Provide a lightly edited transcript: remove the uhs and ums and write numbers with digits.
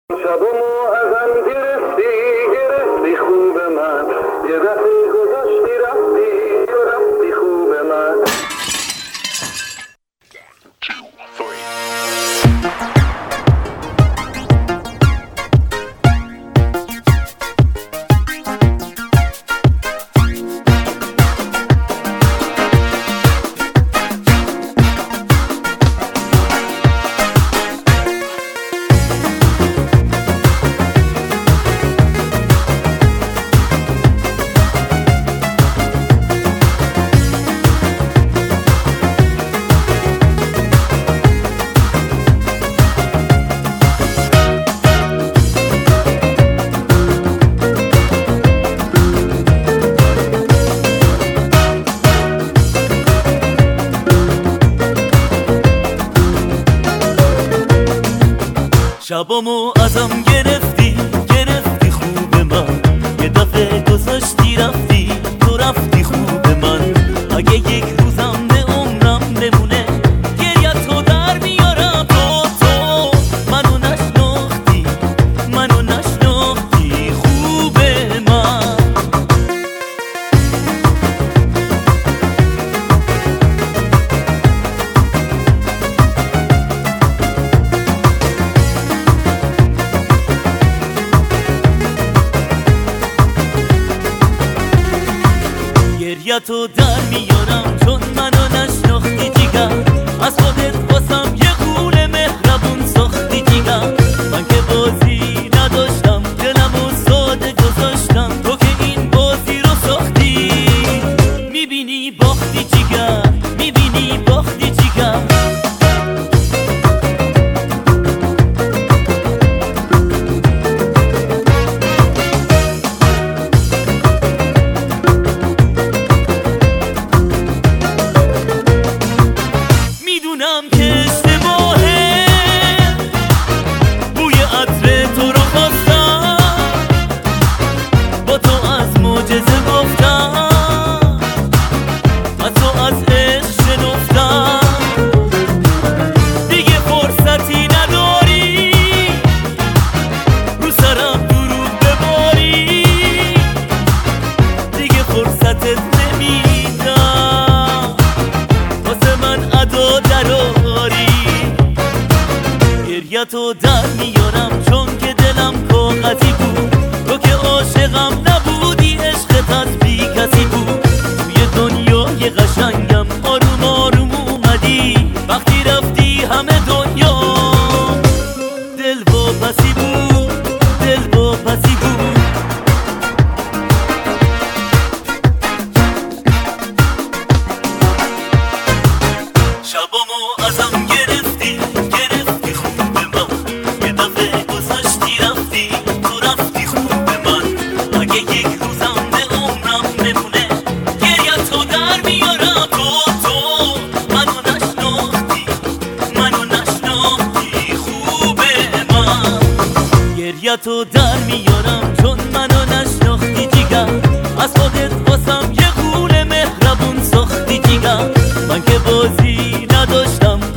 شبمو ازم گرفتی خوب من، یه دفعه گذاشتی رفتی خوب من. شبامو ازم گرفتی خوب من، یه دفعه گذاشتی رفتی خوب من. اگه یک روزم به عمرم بمونه گریه‌تو در میارم، تو منو نشناختی خوب من. گریه‌تو در میارم چون منو نشناختی جیگر، از خودت واسم یه غول مهربون ساختی جیگر. من که بازی نداشتم دلمو ساده گذاشتم، تو که این بازی رو ساختی. میبینی باختی جیگر، میبینی باختی جیگر. میدونم که اشتباهه، بوی عطر تو رو خواستم، با تو از معجزه گفتم، از تو از عشق شنفتم. دیگه فرصتی نداری رو سرم دروغ بباری، دیگه فرصتت نمیدم واسه من ادا دراری. گریه‌تو در میارم چون که دلم کاغذی بود، تو که عاشقم نبودی عشقت از بی کسی بود. توی دنیای قشنگم آروم آروم اومدی، وقتی رفتی همه دنیا دل واپسی بود، دل واپسی بود. شبامو ازم گرفتی خوب من، یه دفعه گذاشتی رفتی خوب من. اگه یک روزم به عمرم بمونه گریه‌تو در میارم، تو منو نشناختی خوب من. گریه‌تو در میارم چون منو نشناختی جیگر، از خودت واسم یه غول مهربون ساختی جیگر. من که بازی نداشتم